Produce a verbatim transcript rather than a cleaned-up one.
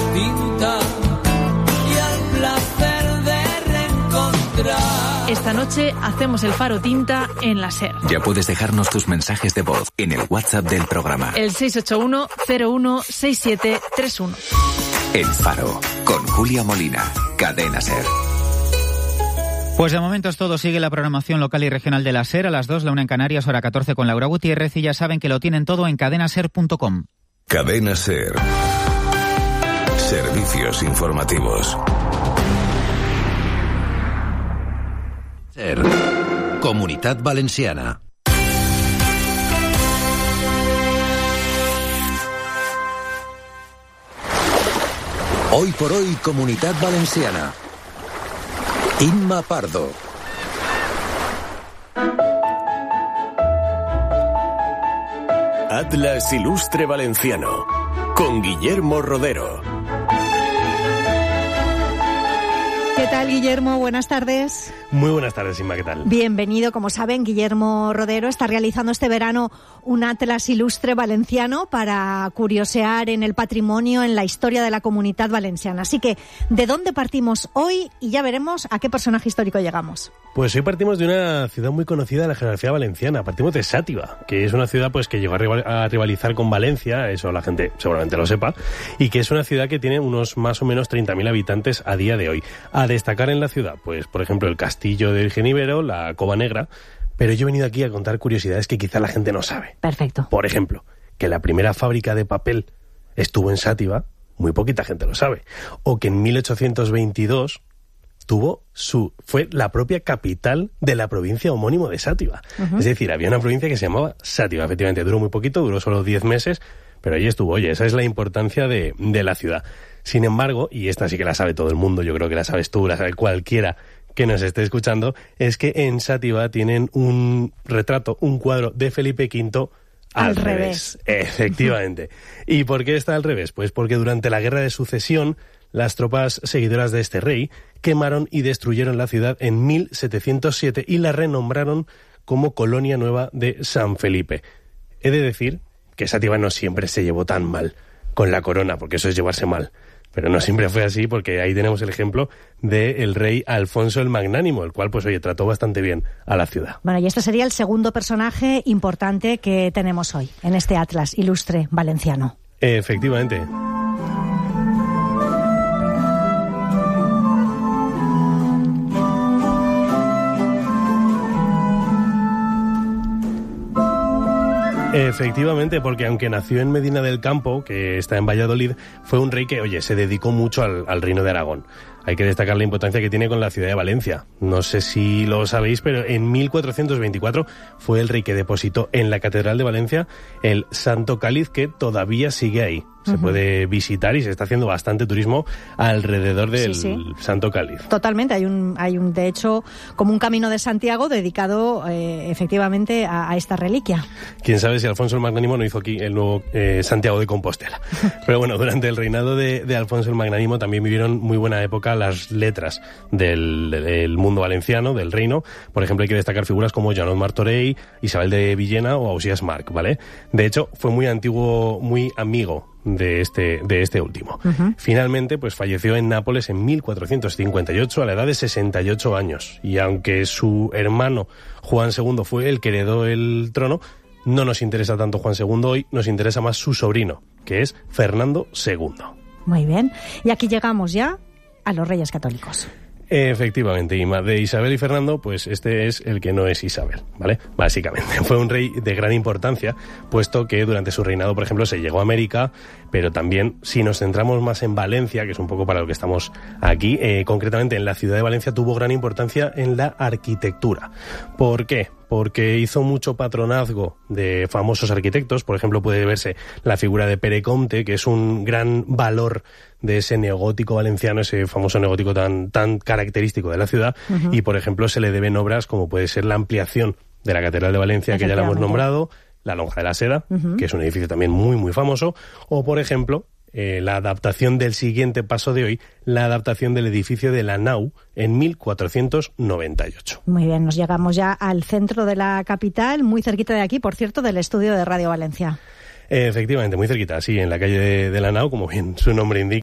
tinta y al placer de reencontrar. Esta noche hacemos el Faro Tinta en la SER. Ya puedes dejarnos tus mensajes de voz en el WhatsApp del programa. El seis ocho uno cero uno seis siete tres uno. El Faro, con Julia Molina, Cadena SER. Pues de momento es todo. Sigue la programación local y regional de la SER a las dos, la una en Canarias, hora catorce con Laura Gutiérrez, y ya saben que lo tienen todo en cadena ser punto com. Cadena SER. Servicios informativos. SER. Comunitat Valenciana. Hoy por hoy, Comunitat Valenciana. Inma Pardo. Atlas Ilustre Valenciano, con Guillermo Rodero. ¿Qué tal, Guillermo? Buenas tardes. Muy buenas tardes, Inma, ¿qué tal? Bienvenido. Como saben, Guillermo Rodero está realizando este verano un Atlas Ilustre Valenciano para curiosear en el patrimonio, en la historia de la Comunitat Valenciana. Así que, ¿de dónde partimos hoy? Y ya veremos a qué personaje histórico llegamos. Pues hoy partimos de una ciudad muy conocida de la geografía valenciana. Partimos de Xàtiva, que es una ciudad pues que llegó a, rival, a rivalizar con Valencia, eso la gente seguramente lo sepa, y que es una ciudad que tiene unos más o menos treinta mil habitantes a día de hoy. A destacar en la ciudad, pues por ejemplo el Castillo de Virgen Ibero, la Cova Negra, pero yo he venido aquí a contar curiosidades que quizá la gente no sabe. Perfecto. Por ejemplo, que la primera fábrica de papel estuvo en Xàtiva, muy poquita gente lo sabe. O que en mil ochocientos veintidós tuvo su, fue la propia capital de la provincia homónimo de Xàtiva. Uh-huh. Es decir, había una provincia que se llamaba Xàtiva. Efectivamente, duró muy poquito, duró solo diez meses, pero allí estuvo. Oye, esa es la importancia de, de la ciudad. Sin embargo, y esta sí que la sabe todo el mundo, yo creo que la sabes tú, la sabe cualquiera que nos esté escuchando, es que en Xàtiva tienen un retrato, un cuadro de Felipe quinto al, al revés. revés. Efectivamente. ¿Y por qué está al revés? Pues porque durante la Guerra de Sucesión, las tropas seguidoras de este rey quemaron y destruyeron la ciudad en mil setecientos siete y la renombraron como Colonia Nueva de San Felipe. He de decir que Xàtiva no siempre se llevó tan mal con la corona, porque eso es llevarse mal. Pero no siempre fue así, porque ahí tenemos el ejemplo del rey Alfonso el Magnánimo, el cual, pues oye, trató bastante bien a la ciudad. Bueno, y este sería el segundo personaje importante que tenemos hoy en este Atlas Ilustre Valenciano. Efectivamente. Efectivamente, porque aunque nació en Medina del Campo, que está en Valladolid, fue un rey que, oye, se dedicó mucho al, al reino de Aragón. Hay que destacar la importancia que tiene con la ciudad de Valencia. No sé si lo sabéis, pero en mil cuatrocientos veinticuatro fue el rey que depositó en la Catedral de Valencia el Santo Cáliz, que todavía sigue ahí. Se uh-huh. puede visitar y se está haciendo bastante turismo alrededor del sí, sí. Santo Cáliz. Totalmente. Hay un, hay un, de hecho, como un camino de Santiago dedicado eh, efectivamente a, a esta reliquia. Quién sabe si Alfonso el Magnánimo no hizo aquí el nuevo eh, Santiago de Compostela. Pero bueno, durante el reinado de, de Alfonso el Magnánimo también vivieron muy buena época las letras del, del mundo valenciano, del reino. Por ejemplo, hay que destacar figuras como Joanot Martorell, Isabel de Villena o Ausías Marc, ¿vale? De hecho, fue muy antiguo, muy amigo de este de este último. Uh-huh. Finalmente, pues falleció en Nápoles en mil cuatrocientos cincuenta y ocho a la edad de sesenta y ocho años. Y aunque su hermano Juan segundo fue el que heredó el trono, no nos interesa tanto Juan segundo hoy, nos interesa más su sobrino, que es Fernando segundo. Muy bien. Y aquí llegamos ya a los Reyes Católicos. Efectivamente, Ima. De Isabel y Fernando, pues este es el que no es Isabel, ¿vale? Básicamente. Fue un rey de gran importancia, puesto que durante su reinado, por ejemplo, se llegó a América, pero también, si nos centramos más en Valencia, que es un poco para lo que estamos aquí, eh, concretamente en la ciudad de Valencia, tuvo gran importancia en la arquitectura. ¿Por qué? Porque hizo mucho patronazgo de famosos arquitectos. Por ejemplo, puede verse la figura de Pere Comte, que es un gran valor de ese neogótico valenciano, ese famoso neogótico tan, tan característico de la ciudad. Uh-huh. Y, por ejemplo, se le deben obras como puede ser la ampliación de la Catedral de Valencia, que ya la hemos nombrado, la Lonja de la Seda, uh-huh. que es un edificio también muy, muy famoso, o, por ejemplo, Eh, la adaptación del siguiente paso de hoy, la adaptación del edificio de la Nau en mil cuatrocientos noventa y ocho. Muy bien, nos llegamos ya al centro de la capital, muy cerquita de aquí, por cierto, del estudio de Radio Valencia. Eh, efectivamente, muy cerquita, sí, en la calle de, de la Nau, como bien su nombre indica.